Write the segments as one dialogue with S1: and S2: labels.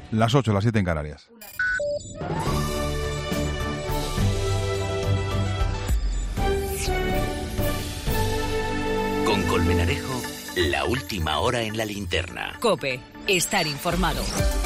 S1: Las 8, las 7 en Canarias.
S2: Con Colmenarejo, la última hora en la linterna.
S3: COPE, estar informado.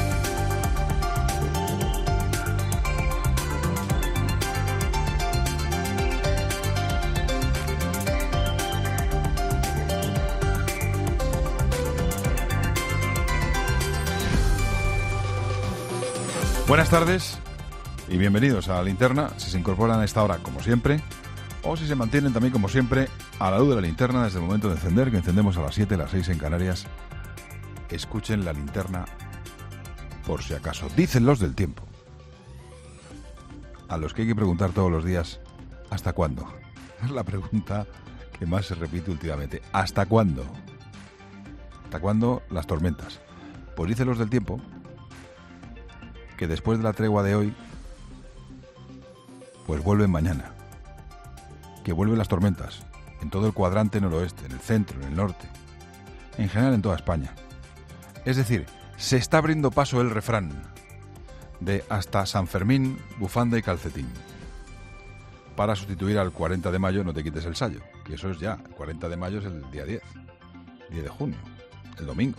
S1: Buenas tardes y bienvenidos a la linterna, si se incorporan a esta hora como siempre, o si se mantienen también como siempre a la luz de la linterna desde el momento de encender, que encendemos a las 7, las 6 en Canarias. Escuchen la linterna por si acaso. Dicen los del tiempo, a los que hay que preguntar todos los días, ¿hasta cuándo? Es la pregunta que más se repite últimamente. ¿Hasta cuándo? ¿Hasta cuándo las tormentas? Pues dicen los del tiempo que después de la tregua de hoy, pues vuelven mañana. Que vuelven las tormentas en todo el cuadrante noroeste, en el centro, en el norte, en general en toda España. Es decir, se está abriendo paso el refrán de hasta San Fermín, bufanda y calcetín, para sustituir al 40 de mayo no te quites el sayo, que eso es ya, el 40 de mayo es el día 10 de junio, el domingo.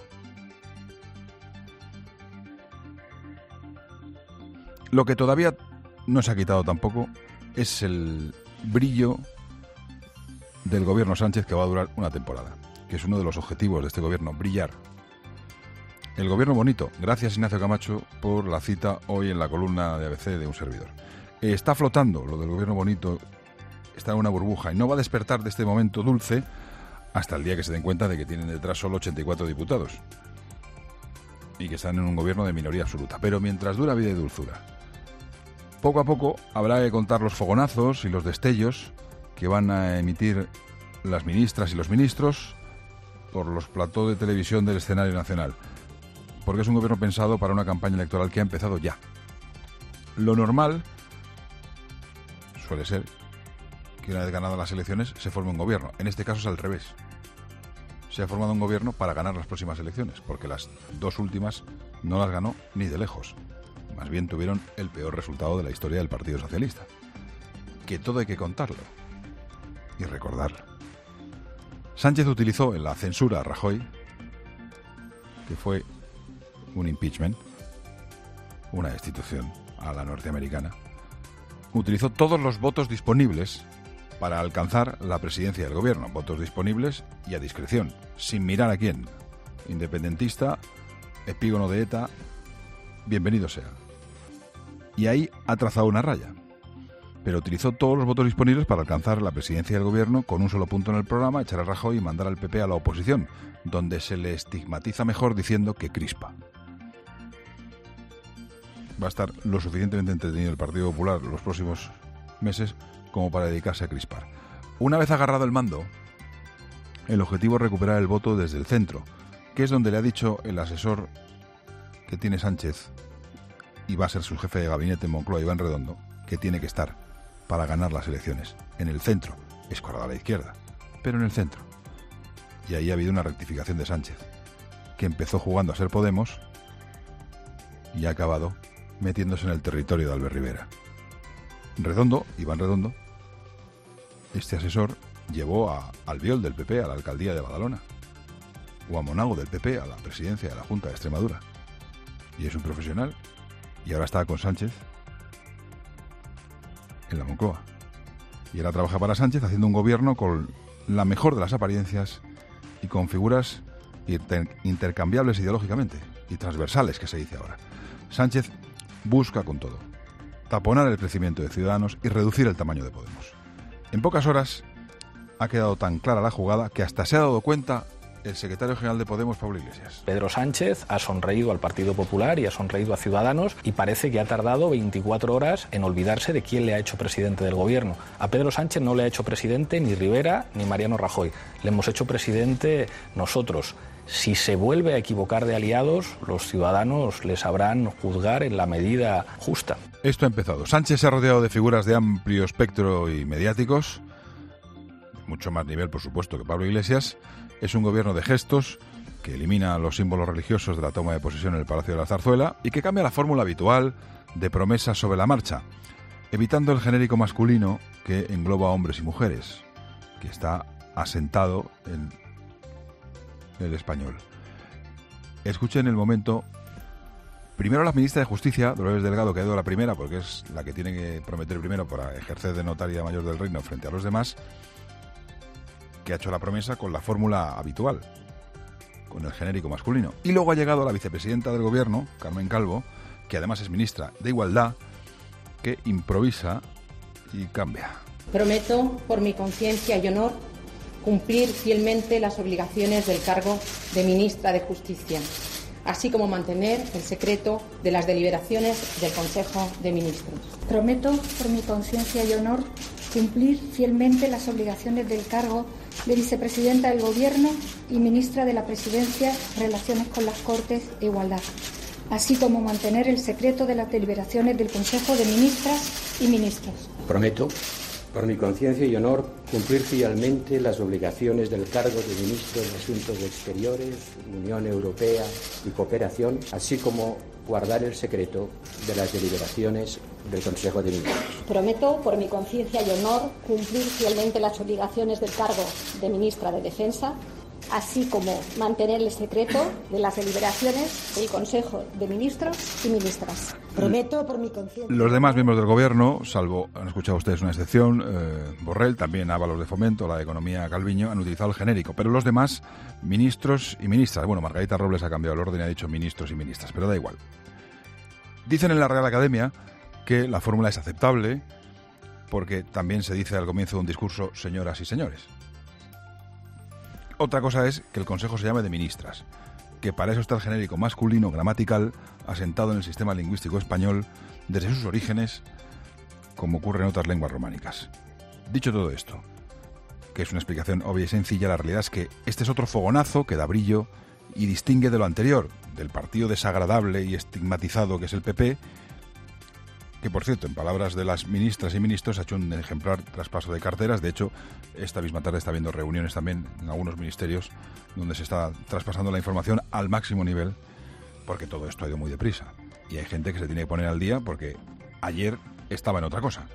S1: Lo que todavía no se ha quitado tampoco es el brillo del gobierno Sánchez, que va a durar una temporada, que es uno de los objetivos de este gobierno, brillar. El gobierno bonito. Gracias, Ignacio Camacho, por la cita hoy en la columna de ABC de un servidor. Está flotando lo del gobierno bonito, está en una burbuja y no va a despertar de este momento dulce hasta el día que se den cuenta de que tienen detrás solo 84 diputados y que están en un gobierno de minoría absoluta. Pero mientras dura vida y dulzura, poco a poco habrá que contar los fogonazos y los destellos que van a emitir las ministras y los ministros por los platós de televisión del escenario nacional, porque es un gobierno pensado para una campaña electoral que ha empezado ya. Lo normal suele ser que una vez ganadas las elecciones se forme un gobierno. En este caso es al revés. Se ha formado un gobierno para ganar las próximas elecciones, porque las dos últimas no las ganó ni de lejos. Más bien tuvieron el peor resultado de la historia del Partido Socialista. Que todo hay que contarlo y recordarlo. Sánchez utilizó en la censura a Rajoy, que fue un impeachment, una destitución a la norteamericana, utilizó todos los votos disponibles para alcanzar la presidencia del gobierno. Votos disponibles y a discreción, sin mirar a quién. Independentista, epígono de ETA, bienvenido sea. Y ahí ha trazado una raya. Pero utilizó todos los votos disponibles para alcanzar la presidencia del gobierno con un solo punto en el programa, echar a Rajoy y mandar al PP a la oposición, donde se le estigmatiza mejor diciendo que crispa. Va a estar lo suficientemente entretenido el Partido Popular los próximos meses como para dedicarse a crispar. Una vez agarrado el mando, el objetivo es recuperar el voto desde el centro, que es donde le ha dicho el asesor que tiene Sánchez, y va a ser su jefe de gabinete en Moncloa, Iván Redondo, que tiene que estar para ganar las elecciones. En el centro, escorada a la izquierda, pero en el centro. Y ahí ha habido una rectificación de Sánchez, que empezó jugando a ser Podemos y ha acabado metiéndose en el territorio de Albert Rivera. Redondo, Iván Redondo, este asesor, llevó a Albiol del PP a la alcaldía de Badalona, o a Monago del PP a la presidencia de la Junta de Extremadura. Y es un profesional, y ahora está con Sánchez en la Moncloa. Y ahora trabaja para Sánchez haciendo un gobierno con la mejor de las apariencias y con figuras intercambiables ideológicamente y transversales, que se dice ahora. Sánchez busca con todo taponar el crecimiento de Ciudadanos y reducir el tamaño de Podemos. En pocas horas ha quedado tan clara la jugada que hasta se ha dado cuenta el secretario general de Podemos, Pablo Iglesias.
S4: Pedro Sánchez ha sonreído al Partido Popular y ha sonreído a Ciudadanos y parece que ha tardado 24 horas en olvidarse de quién le ha hecho presidente del gobierno. A Pedro Sánchez no le ha hecho presidente ni Rivera ni Mariano Rajoy. Le hemos hecho presidente nosotros. Si se vuelve a equivocar de aliados, los ciudadanos le sabrán juzgar en la medida justa.
S1: Esto ha empezado. Sánchez se ha rodeado de figuras de amplio espectro y mediáticos, de mucho más nivel, por supuesto, que Pablo Iglesias. Es un gobierno de gestos que elimina los símbolos religiosos de la toma de posesión en el Palacio de la Zarzuela y que cambia la fórmula habitual de promesas sobre la marcha, evitando el genérico masculino que engloba a hombres y mujeres, que está asentado en el español. Escuchen el momento. Primero la ministra de Justicia, Dolores Delgado, que ha ido la primera, porque es la que tiene que prometer primero para ejercer de notaria mayor del reino frente a los demás, que ha hecho la promesa con la fórmula habitual, con el genérico masculino. Y luego ha llegado la vicepresidenta del gobierno, Carmen Calvo, que además es ministra de Igualdad, que improvisa y cambia.
S5: Prometo, por mi conciencia y honor, cumplir fielmente las obligaciones del cargo de ministra de Justicia, así como mantener el secreto de las deliberaciones del Consejo de Ministros.
S6: Prometo, por mi conciencia y honor, cumplir fielmente las obligaciones del cargo de vicepresidenta del Gobierno y ministra de la Presidencia, Relaciones con las Cortes e Igualdad, así como mantener el secreto de las deliberaciones del Consejo de Ministras y Ministros.
S7: Prometo, por mi conciencia y honor, cumplir fielmente las obligaciones del cargo de Ministro de Asuntos Exteriores, Unión Europea y Cooperación, así como guardar el secreto de las deliberaciones del Consejo de Ministros.
S8: Prometo, por mi conciencia y honor, cumplir fielmente las obligaciones del cargo de Ministra de Defensa, así como mantener el secreto de las deliberaciones del Consejo de Ministros y Ministras.
S9: Prometo, por mi conciencia.
S1: Los demás miembros del gobierno, salvo, han escuchado ustedes una excepción, Borrell, también Ábalos de Fomento, la de Economía Calviño, han utilizado el genérico, pero los demás, ministros y ministras. Bueno, Margarita Robles ha cambiado el orden y ha dicho ministros y ministras, pero da igual. Dicen en la Real Academia que la fórmula es aceptable porque también se dice al comienzo de un discurso señoras y señores. Otra cosa es que el Consejo se llame de ministras, que para eso está el genérico masculino gramatical asentado en el sistema lingüístico español desde sus orígenes, como ocurre en otras lenguas románicas. Dicho todo esto, que es una explicación obvia y sencilla, la realidad es que este es otro fogonazo que da brillo y distingue de lo anterior, del partido desagradable y estigmatizado que es el PP, que por cierto, en palabras de las ministras y ministros, ha hecho un ejemplar traspaso de carteras. De hecho, esta misma tarde está habiendo reuniones también en algunos ministerios donde se está traspasando la información al máximo nivel, porque todo esto ha ido muy deprisa. Y hay gente que se tiene que poner al día porque ayer estaba en otra cosa.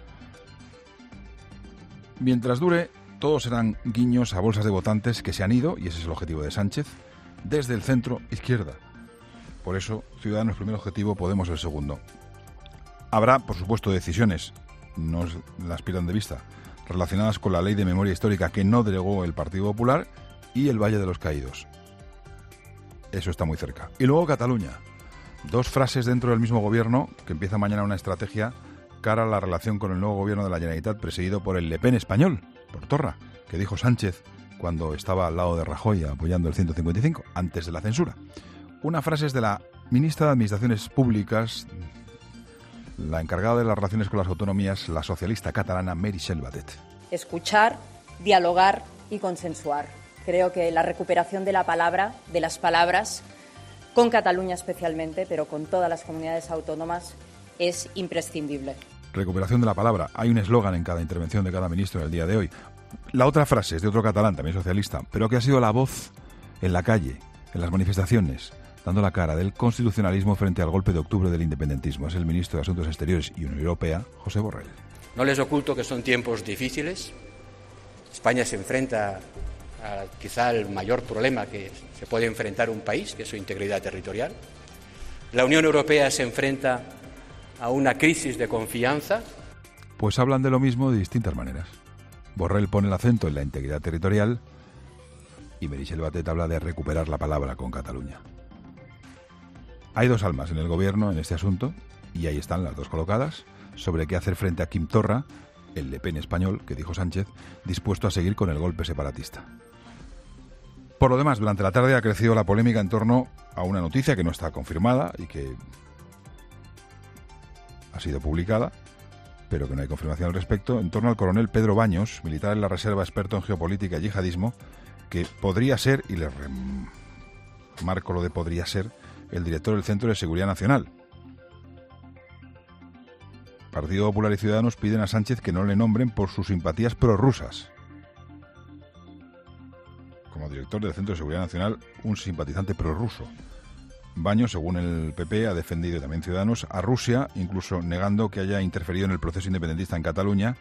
S1: Mientras dure, todos serán guiños a bolsas de votantes que se han ido, y ese es el objetivo de Sánchez, desde el centro izquierda. Por eso, Ciudadanos primer objetivo, Podemos el segundo. Habrá, por supuesto, decisiones, no las pierdan de vista, relacionadas con la Ley de Memoria Histórica que no delegó el Partido Popular y el Valle de los Caídos. Eso está muy cerca. Y luego Cataluña. Dos frases dentro del mismo gobierno que empieza mañana una estrategia cara a la relación con el nuevo gobierno de la Generalitat presidido por el Le Pen español, por Torra, que dijo Sánchez cuando estaba al lado de Rajoy apoyando el 155, antes de la censura. Una frase es de la ministra de Administraciones Públicas, la encargada de las relaciones con las autonomías, la socialista catalana Meritxell Batet.
S10: Escuchar, dialogar y consensuar. Creo que la recuperación de la palabra, de las palabras, con Cataluña especialmente, pero con todas las comunidades autónomas, es imprescindible.
S1: Recuperación de la palabra. Hay un eslogan en cada intervención de cada ministro en el día de hoy. La otra frase es de otro catalán, también socialista, pero que ha sido la voz en la calle, en las manifestaciones, dando la cara del constitucionalismo frente al golpe de octubre del independentismo. Es el ministro de Asuntos Exteriores y Unión Europea, José Borrell.
S7: No les oculto que son tiempos difíciles. España se enfrenta a quizá el mayor problema que se puede enfrentar un país, que es su integridad territorial. La Unión Europea se enfrenta a una crisis de confianza.
S1: Pues hablan de lo mismo de distintas maneras. Borrell pone el acento en la integridad territorial y Meritxell Batet habla de recuperar la palabra con Cataluña. Hay dos almas en el gobierno en este asunto, y ahí están las dos colocadas, sobre qué hacer frente a Quim Torra, el Le Pen español, que dijo Sánchez, dispuesto a seguir con el golpe separatista. Por lo demás, durante la tarde ha crecido la polémica en torno a una noticia que no está confirmada y que ha sido publicada, pero que no hay confirmación al respecto, en torno al coronel Pedro Baños, militar en la reserva, experto en geopolítica y yihadismo, que podría ser, y le remarco lo de podría ser, el director del Centro de Seguridad Nacional. Partido Popular y Ciudadanos piden a Sánchez que no le nombren por sus simpatías prorrusas. como director del Centro de Seguridad Nacional, un simpatizante prorruso. Baños, según el PP, ha defendido, y también Ciudadanos, a Rusia, incluso negando que haya interferido en el proceso independentista en Cataluña,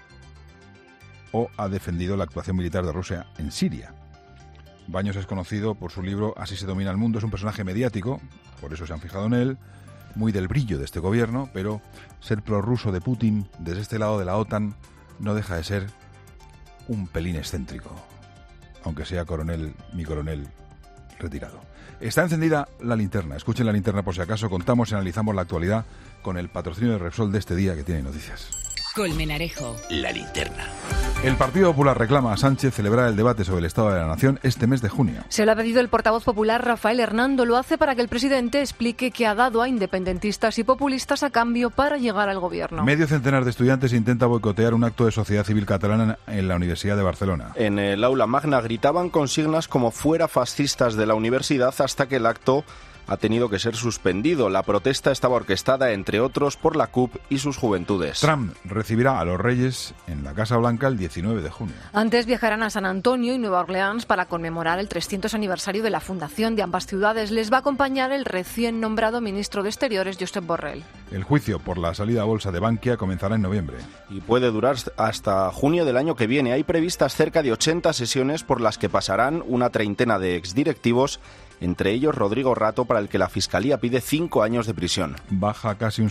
S1: o ha defendido la actuación militar de Rusia en Siria. Baños es conocido por su libro Así se domina el mundo. Es un personaje mediático, por eso se han fijado en él, muy del brillo de este gobierno, pero ser prorruso de Putin desde este lado de la OTAN no deja de ser un pelín excéntrico, aunque sea mi coronel retirado. Está encendida la linterna. Escuchen la linterna por si acaso. Contamos y analizamos la actualidad con el patrocinio de Repsol de este día que tiene noticias.
S3: Colmenarejo.
S2: La linterna.
S1: El Partido Popular reclama a Sánchez celebrar el debate sobre el Estado de la Nación este mes de junio.
S9: Se lo ha pedido el portavoz popular Rafael Hernando. Lo hace para que el presidente explique qué ha dado a independentistas y populistas a cambio para llegar al gobierno.
S1: Medio centenar de estudiantes intenta boicotear un acto de sociedad civil catalana en la Universidad de Barcelona.
S11: En el aula magna gritaban consignas como fuera fascistas de la universidad hasta que el acto ha tenido que ser suspendido. La protesta estaba orquestada, entre otros, por la CUP y sus juventudes.
S1: Trump recibirá a los reyes en la Casa Blanca el 19 de junio.
S9: Antes viajarán a San Antonio y Nueva Orleans para conmemorar el 300 aniversario de la fundación de ambas ciudades. Les va a acompañar el recién nombrado ministro de Exteriores, Josep Borrell.
S1: El juicio por la salida a bolsa de Bankia comenzará en noviembre.
S11: Y puede durar hasta junio del año que viene. Hay previstas cerca de 80 sesiones por las que pasarán una treintena de exdirectivos, entre ellos Rodrigo Rato, para el que la Fiscalía pide 5 años de prisión.
S1: Baja casi un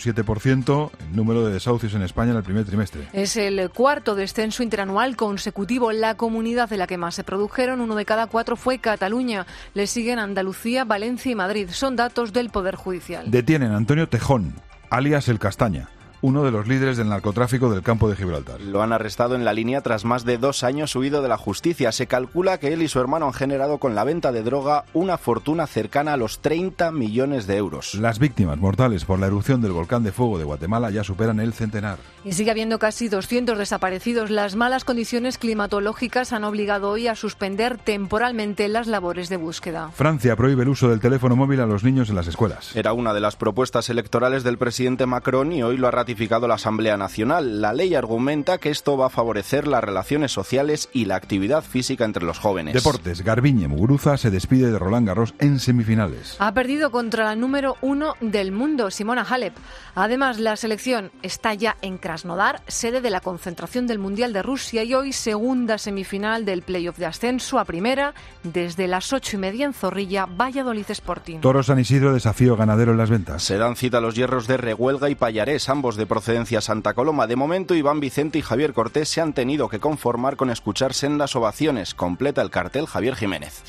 S1: 7% el número de desahucios en España en el primer trimestre.
S9: Es el cuarto descenso interanual consecutivo. La comunidad de la que más se produjeron, 1 de cada 4, fue Cataluña. Le siguen Andalucía, Valencia y Madrid. Son datos del Poder Judicial.
S1: Detienen a Antonio Tejón, alias El Castaña, uno de los líderes del narcotráfico del Campo de Gibraltar.
S11: Lo han arrestado en la línea tras más de 2 años huido de la justicia. Se calcula que él y su hermano han generado con la venta de droga una fortuna cercana a los 30 millones de euros.
S1: Las víctimas mortales por la erupción del volcán de fuego de Guatemala ya superan el centenar.
S9: Y sigue habiendo casi 200 desaparecidos. Las malas condiciones climatológicas han obligado hoy a suspender temporalmente las labores de búsqueda.
S1: Francia prohíbe el uso del teléfono móvil a los niños en las escuelas.
S11: Era una de las propuestas electorales del presidente Macron y hoy lo ha ratificado la Asamblea Nacional. La ley argumenta que esto va a favorecer las relaciones sociales y la actividad física entre los jóvenes.
S1: Deportes. Garbiñe Muguruza se despide de Roland Garros en semifinales.
S9: Ha perdido contra la número 1 del mundo, Simona Halep. Además, la selección está ya en Krasnodar, sede de la concentración del Mundial de Rusia, y hoy segunda semifinal del playoff de ascenso a primera desde las 8:30 en Zorrilla, Valladolid Sporting.
S1: Toro San Isidro, desafío ganadero en las ventas.
S11: Se dan cita los hierros de Rehuelga y Payarés, ambos de procedencia Santa Coloma. De momento, Iván Vicente y Javier Cortés se han tenido que conformar con escuchar sendas ovaciones. Completa el cartel Javier Jiménez.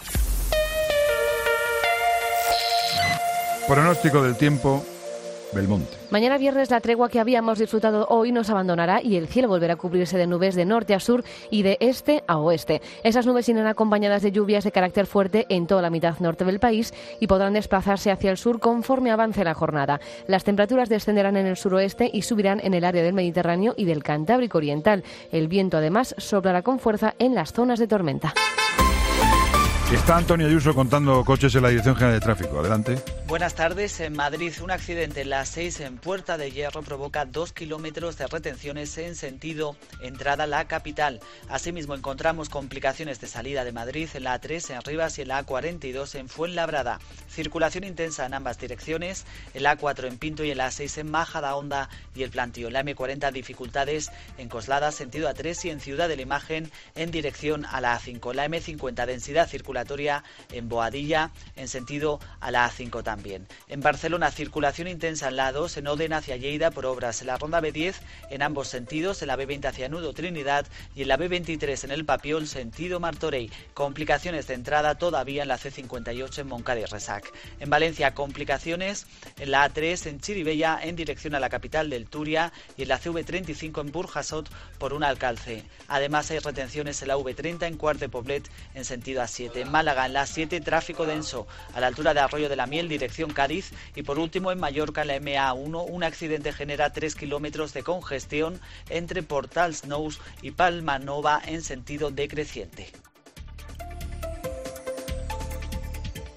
S1: Pronóstico del tiempo, Belmonte.
S12: Mañana viernes la tregua que habíamos disfrutado hoy nos abandonará y el cielo volverá a cubrirse de nubes de norte a sur y de este a oeste. Esas nubes irán acompañadas de lluvias de carácter fuerte en toda la mitad norte del país y podrán desplazarse hacia el sur conforme avance la jornada. Las temperaturas descenderán en el suroeste y subirán en el área del Mediterráneo y del Cantábrico Oriental. El viento además soplará con fuerza en las zonas de tormenta.
S1: Está Antonio Ayuso contando coches en la Dirección General de Tráfico. Adelante.
S13: Buenas tardes. En Madrid, un accidente en la 6 en Puerta de Hierro provoca 2 kilómetros de retenciones en sentido entrada a la capital. Asimismo, encontramos complicaciones de salida de Madrid en la A3 en Rivas y en la A42 en Fuenlabrada. Circulación intensa en ambas direcciones, en la A4 en Pinto y en la A6 en Majadahonda y el Plantío. En la M40 dificultades en Coslada, sentido A3 y en Ciudad de la Imagen en dirección a la A5. La M50 densidad circulatoria en Boadilla en sentido a la A5 también. En Barcelona, circulación intensa en la A2 en Oden hacia Lleida por obras en la ronda B10 en ambos sentidos, en la B20 hacia Nudo Trinidad y en la B23 en el Papiol sentido Martorell. Complicaciones de entrada todavía en la C58 en Montcada y Resac. En Valencia, complicaciones en la A3 en Chirivella en dirección a la capital del Turia y en la CV35 en Burjasot por un alcalce. Además, hay retenciones en la V30 en Quart de Poblet en sentido A7. En Málaga, en la 7, tráfico denso a la altura de Arroyo de la Miel, dirección Cádiz. Y por último, en Mallorca, en la MA1, un accidente genera 3 kilómetros de congestión entre Portals Nous y Palma Nova en sentido decreciente.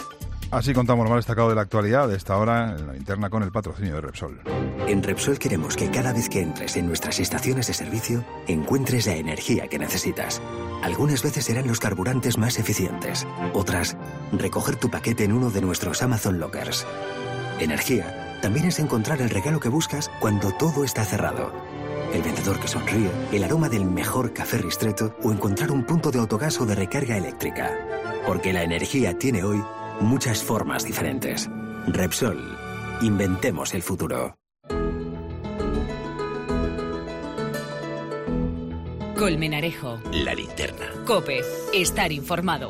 S1: Así contamos lo más destacado de la actualidad de esta hora en la linterna con el patrocinio de Repsol.
S14: En Repsol queremos que cada vez que entres en nuestras estaciones de servicio encuentres la energía que necesitas. Algunas veces serán los carburantes más eficientes. Otras, recoger tu paquete en uno de nuestros Amazon Lockers. Energía también es encontrar el regalo que buscas cuando todo está cerrado. El vendedor que sonríe, el aroma del mejor café Ristretto o encontrar un punto de autogas o de recarga eléctrica. Porque la energía tiene hoy muchas formas diferentes. Repsol. Inventemos el futuro.
S3: Colmenarejo.
S2: La linterna.
S3: COPE. Estar informado.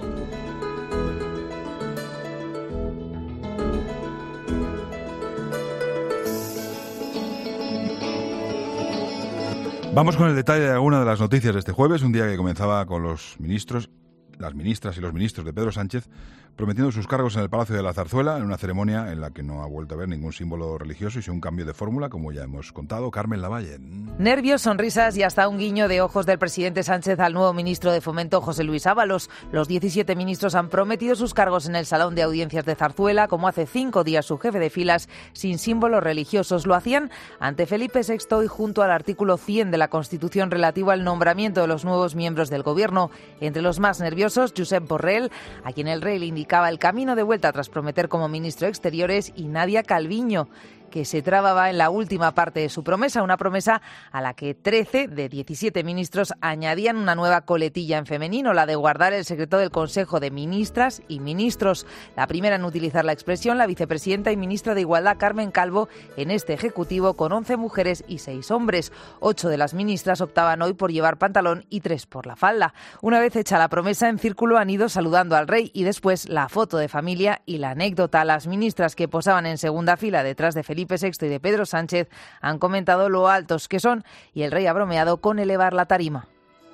S1: Vamos con el detalle de alguna de las noticias de este jueves, un día que comenzaba con los ministros, las ministras y los ministros de Pedro Sánchez prometiendo sus cargos en el Palacio de la Zarzuela en una ceremonia en la que no ha vuelto a ver ningún símbolo religioso y sin un cambio de fórmula, como ya hemos contado. Carmen Lavalle.
S15: Nervios, sonrisas y hasta un guiño de ojos del presidente Sánchez al nuevo ministro de Fomento, José Luis Ábalos. Los 17 ministros han prometido sus cargos en el Salón de Audiencias de Zarzuela, como hace 5 días su jefe de filas, sin símbolos religiosos. Lo hacían ante Felipe VI y junto al artículo 100 de la Constitución relativo al nombramiento de los nuevos miembros del Gobierno. Entre los más nerviosos, Josep Borrell, a quien el rey le indicaba el camino de vuelta tras prometer como ministro de Exteriores, y Nadia Calviño, que se trababa en la última parte de su promesa, una promesa a la que 13 de 17 ministros añadían una nueva coletilla en femenino, la de guardar el secreto del Consejo de Ministras y Ministros. La primera en utilizar la expresión, la vicepresidenta y ministra de Igualdad, Carmen Calvo, en este Ejecutivo con 11 mujeres y 6 hombres. 8 de las ministras optaban hoy por llevar pantalón y 3 por la falda. Una vez hecha la promesa, en círculo han ido saludando al rey y después la foto de familia y la anécdota. Las ministras que posaban en segunda fila detrás de Felipe VI y de Pedro Sánchez han comentado lo altos que son y el rey ha bromeado con elevar la tarima.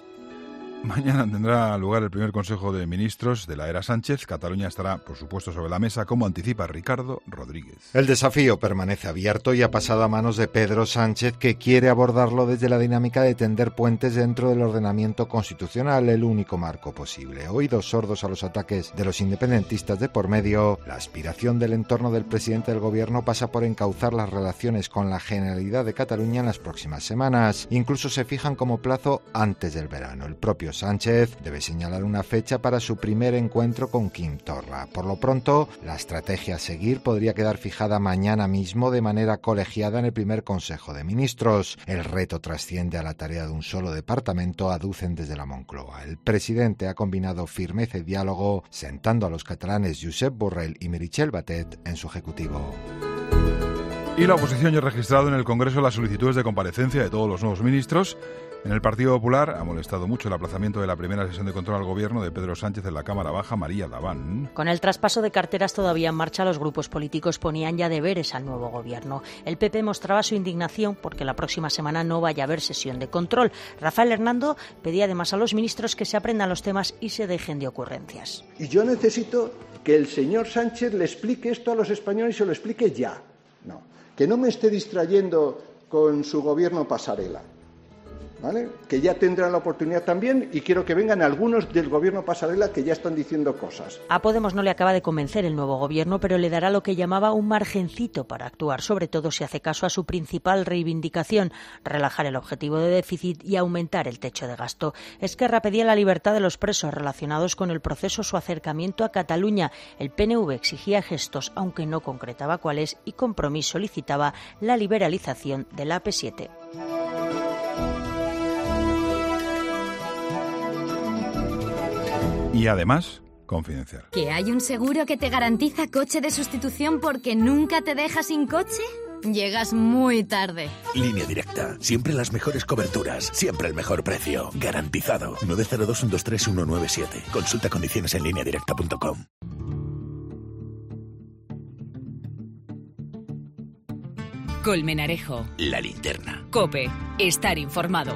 S1: Mañana tendrá lugar el primer Consejo de Ministros de la era Sánchez. Cataluña estará, por supuesto, sobre la mesa, como anticipa Ricardo Rodríguez.
S16: El desafío permanece abierto y ha pasado a manos de Pedro Sánchez, que quiere abordarlo desde la dinámica de tender puentes dentro del ordenamiento constitucional, el único marco posible. Oídos sordos a los ataques de los independentistas de por medio, la aspiración del entorno del presidente del Gobierno pasa por encauzar las relaciones con la Generalidad de Cataluña en las próximas semanas. Incluso se fijan como plazo antes del verano. El propio Sánchez debe señalar una fecha para su primer encuentro con Quim Torra. Por lo pronto, la estrategia a seguir podría quedar fijada mañana mismo de manera colegiada en el primer Consejo de Ministros. El reto trasciende a la tarea de un solo departamento, aducen desde la Moncloa. El presidente ha combinado firmeza y diálogo, sentando a los catalanes Josep Borrell y Meritxell Batet en su ejecutivo.
S1: Y la oposición ya ha registrado en el Congreso las solicitudes de comparecencia de todos los nuevos ministros. En el Partido Popular ha molestado mucho el aplazamiento de la primera sesión de control al Gobierno de Pedro Sánchez en la Cámara Baja, María Daván.
S17: Con el traspaso de carteras todavía en marcha, los grupos políticos ponían ya deberes al nuevo Gobierno. El PP mostraba su indignación porque la próxima semana no vaya a haber sesión de control. Rafael Hernando pedía además a los ministros que se aprendan los temas y se dejen de ocurrencias.
S18: Y yo necesito que el señor Sánchez le explique esto a los españoles y se lo explique ya. No, que no me esté distrayendo con su gobierno pasarela. ¿Vale? Que ya tendrán la oportunidad también, y quiero que vengan algunos del gobierno pasarela que ya están diciendo cosas.
S17: A Podemos no le acaba de convencer el nuevo gobierno, pero le dará lo que llamaba un margencito para actuar, sobre todo si hace caso a su principal reivindicación, relajar el objetivo de déficit y aumentar el techo de gasto. Esquerra pedía la libertad de los presos relacionados con el proceso, su acercamiento a Cataluña. El PNV exigía gestos, aunque no concretaba cuáles, y Compromís solicitaba la liberalización de la AP7.
S1: Y además, confidencial.
S19: ¿Que hay un seguro que te garantiza coche de sustitución porque nunca te deja sin coche? Llegas muy tarde.
S2: Línea Directa. Siempre las mejores coberturas. Siempre el mejor precio. Garantizado. 902-123-197. Consulta condiciones en lineadirecta.com.
S3: Colmenarejo.
S2: La linterna.
S3: COPE. Estar informado.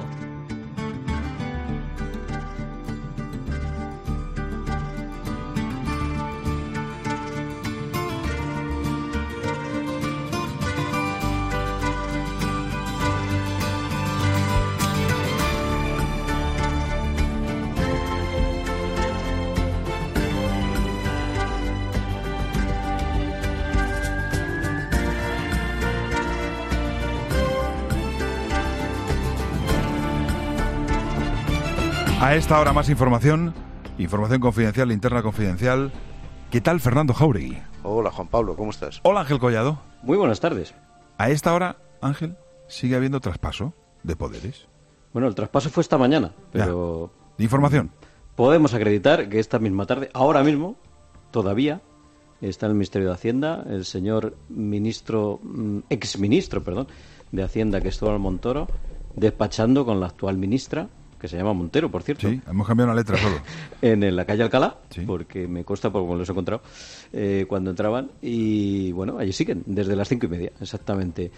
S1: A esta hora más información confidencial, linterna confidencial. ¿Qué tal, Fernando Jáuregui?
S20: Hola, Juan Pablo, ¿cómo estás?
S1: Hola, Ángel Collado.
S21: Muy buenas tardes.
S1: A esta hora, Ángel, sigue habiendo traspaso de poderes.
S21: Bueno, el traspaso fue esta mañana, pero...
S1: ¿De información?
S21: Podemos acreditar que esta misma tarde, ahora mismo, todavía, está en el Ministerio de Hacienda el señor exministro de Hacienda, Cristóbal Montoro, despachando con la actual ministra, que se llama Montero, por cierto.
S1: Sí, hemos cambiado una letra solo.
S21: En la calle Alcalá, porque me consta, porque me los he encontrado cuando entraban. Y bueno, allí siguen, desde las 5:30, exactamente.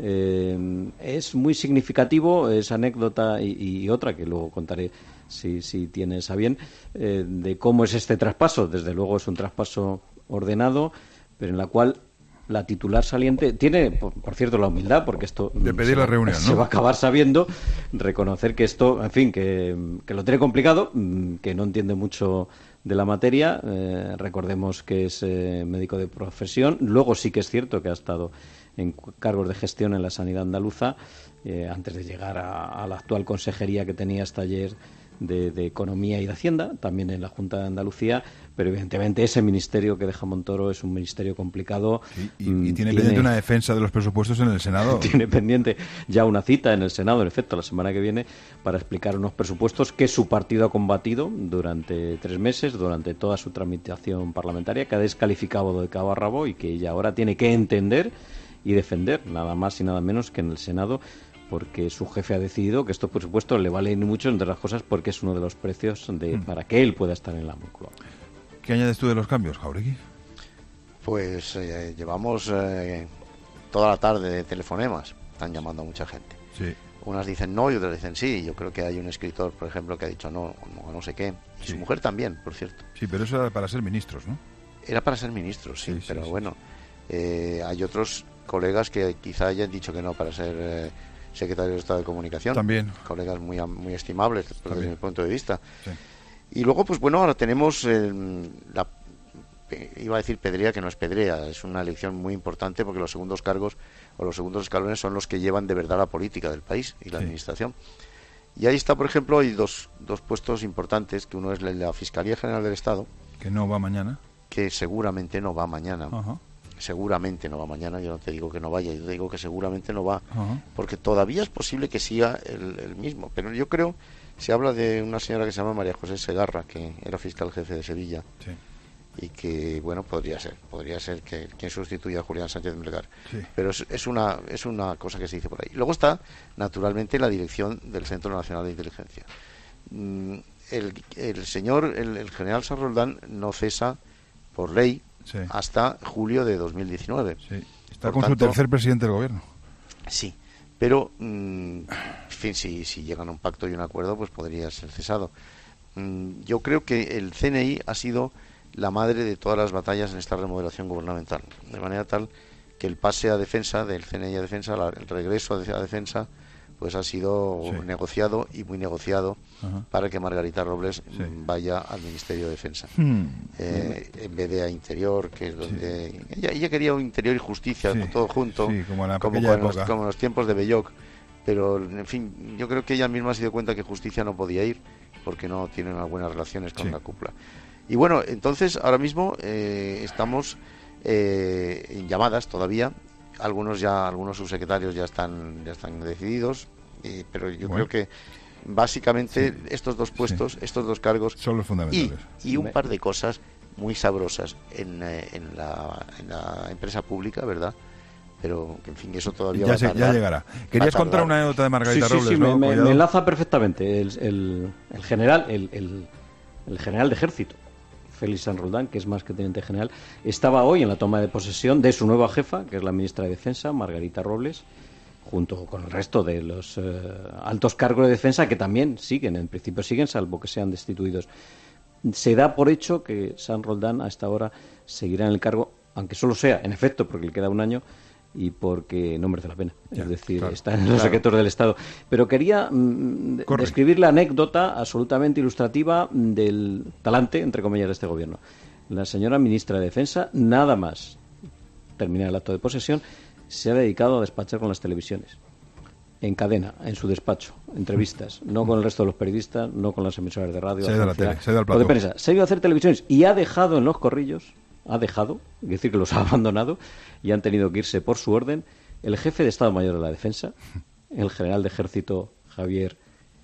S21: Es muy significativo esa anécdota y otra que luego contaré, si tienes a bien, de cómo es este traspaso. Desde luego es un traspaso ordenado, pero en la cual la titular saliente tiene, por cierto, la humildad, porque esto
S1: de pedir la reunión,
S21: se va a acabar sabiendo, reconocer que esto, en fin, que lo tiene complicado, que no entiende mucho de la materia. Recordemos que es médico de profesión. Luego sí que es cierto que ha estado en cargos de gestión en la sanidad andaluza, antes de llegar a la actual consejería que tenía hasta ayer de Economía y de Hacienda, también en la Junta de Andalucía, pero evidentemente ese ministerio que deja Montoro es un ministerio complicado.
S1: Y tiene pendiente una defensa de los presupuestos en el Senado.
S21: Tiene pendiente ya una cita en el Senado, en efecto, la semana que viene, para explicar unos presupuestos que su partido ha combatido durante 3 meses, durante toda su tramitación parlamentaria, que ha descalificado de cabo a rabo y que ella ahora tiene que entender y defender, nada más y nada menos que en el Senado, porque su jefe ha decidido que estos presupuestos le valen mucho, entre las cosas, porque es uno de los precios para que él pueda estar en la Moncloa.
S1: ¿Qué añades tú de los cambios, Jáuregui?
S20: Pues llevamos toda la tarde de telefonemas. Están llamando a mucha gente.
S1: Sí.
S20: Unas dicen no y otras dicen sí. Yo creo que hay un escritor, por ejemplo, que ha dicho no sé qué. Sí. Su mujer también, por cierto.
S1: Sí, pero eso era para ser ministros, ¿no?
S20: Era para ser ministros, sí, pero bueno. Hay otros colegas que quizá hayan dicho que no para ser secretario de Estado de Comunicación.
S1: También.
S20: Colegas muy estimables desde mi punto de vista. Sí. Y luego, pues bueno, ahora tenemos iba a decir pedrea, que no es pedrea, es una elección muy importante porque los segundos cargos o los segundos escalones son los que llevan de verdad la política del país y la administración. Y ahí está, por ejemplo, hay dos puestos importantes, que uno es la Fiscalía General del Estado.
S1: Que no va mañana.
S20: Que seguramente no va mañana.
S1: Ajá.
S20: Seguramente no va mañana, yo no te digo que no vaya, yo te digo que seguramente no va, porque todavía es posible que siga el mismo, pero yo creo, se habla de una señora que se llama María José Segarra, que era fiscal jefe de Sevilla, y que, bueno, podría ser que quien sustituya a Julián Sánchez Melgar, pero es una cosa que se dice por ahí. Luego está, naturalmente, la dirección del Centro Nacional de Inteligencia. El general San Roldán no cesa por ley hasta julio de 2019.
S1: Está con su tercer presidente del gobierno.
S20: Sí, pero en fin, si llegan a un pacto y un acuerdo, pues podría ser cesado. Yo creo que el CNI ha sido la madre de todas las batallas en esta remodelación gubernamental, de manera tal que el pase a defensa del CNI a defensa, el regreso a defensa, pues ha sido negociado y muy negociado para que Margarita Robles vaya al Ministerio de Defensa en vez de a Interior, que es donde ella quería un Interior y Justicia, todo junto, como en los tiempos de Belloc, pero en fin, yo creo que ella misma se dio cuenta que Justicia no podía ir porque no tiene unas buenas relaciones con la cúpula. Y bueno, entonces ahora mismo estamos en llamadas todavía. Algunos subsecretarios ya están decididos, pero yo creo que básicamente estos dos puestos, estos dos cargos
S1: son los fundamentales.
S20: Y un par de cosas muy sabrosas en la empresa pública, ¿verdad? Pero, en fin, eso todavía va a tardar.
S1: Ya llegará. Querías contar una anécdota de Margarita Robles,
S21: sí,
S1: ¿no?
S21: Me enlaza perfectamente. El general de ejército, Félix San Roldán, que es más que teniente general, estaba hoy en la toma de posesión de su nueva jefa, que es la ministra de Defensa, Margarita Robles, junto con el resto de los altos cargos de defensa que también en principio siguen, salvo que sean destituidos. Se da por hecho que San Roldán a esta hora seguirá en el cargo, aunque solo sea, en efecto, porque le queda un año y porque no merece la pena. Es decir, está en los secretos del Estado. Pero quería describir la anécdota absolutamente ilustrativa del talante, entre comillas, de este gobierno. La señora ministra de Defensa, nada más terminar el acto de posesión, se ha dedicado a despachar con las televisiones. en cadena, en su despacho, entrevistas, no con el resto de los periodistas, no con las emisoras de radio,
S1: se ha ido a la tele, se ha ido al plató.
S21: De prensa, se ha ido a hacer televisiones y ha dejado en los corrillos, es decir, que los ha abandonado y han tenido que irse por su orden, el jefe de Estado Mayor de la Defensa, el general de Ejército Javier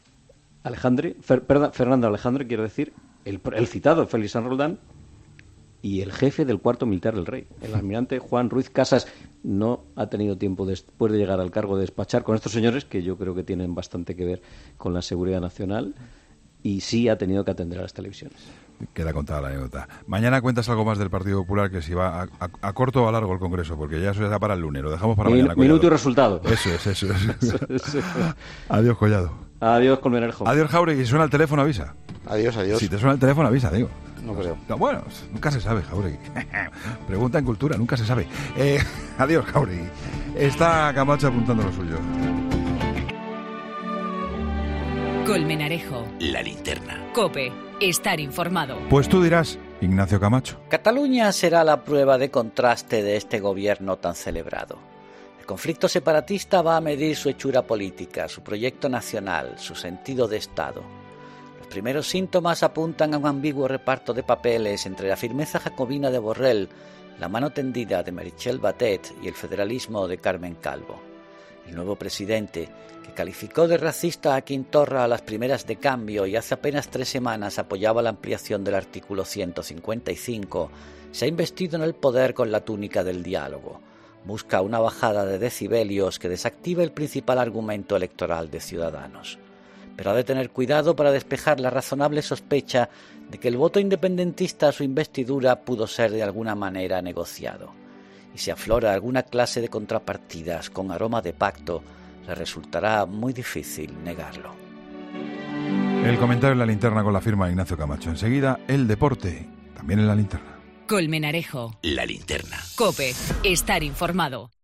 S21: Fernando Alejandre, quiero decir, el citado Félix San Roldán, y el jefe del Cuarto Militar del Rey, el almirante Juan Ruiz Casas. No ha tenido tiempo, después de llegar al cargo, de despachar con estos señores, que yo creo que tienen bastante que ver con la seguridad nacional, y sí ha tenido que atender a las televisiones.
S1: Queda contada la anécdota. Mañana cuentas algo más del Partido Popular, que si va a corto o a largo el Congreso, porque ya eso ya para el lunes, lo dejamos para mañana.
S21: Minuto y resultado.
S1: Eso es. Adiós, Collado.
S21: Adiós, Colmenarejo.
S1: Adiós, Jáuregui. Si suena el teléfono, avisa.
S20: Adiós.
S1: Si te suena el teléfono, avisa, digo.
S20: No creo.
S1: No, bueno, nunca se sabe, Jáuregui. Pregunta en cultura, nunca se sabe. Adiós, Jáuregui. Está Camacho apuntando lo suyo.
S3: Colmenarejo.
S2: La linterna.
S3: COPE. Estar informado.
S1: Pues tú dirás, Ignacio Camacho.
S4: Cataluña será la prueba de contraste de este gobierno tan celebrado. El conflicto separatista va a medir su hechura política, su proyecto nacional, su sentido de Estado. Los primeros síntomas apuntan a un ambiguo reparto de papeles entre la firmeza jacobina de Borrell, la mano tendida de Meritxell Batet y el federalismo de Carmen Calvo. El nuevo presidente, que calificó de racista a Quintorra a las primeras de cambio y hace apenas 3 semanas apoyaba la ampliación del artículo 155, se ha investido en el poder con la túnica del diálogo. Busca una bajada de decibelios que desactive el principal argumento electoral de Ciudadanos. Pero ha de tener cuidado para despejar la razonable sospecha de que el voto independentista a su investidura pudo ser de alguna manera negociado. Y si aflora alguna clase de contrapartidas con aroma de pacto, le resultará muy difícil negarlo.
S1: El comentario en la linterna con la firma de Ignacio Camacho. Enseguida, el deporte, también en la linterna.
S3: Colmenarejo.
S2: La linterna.
S3: COPE. Estar informado.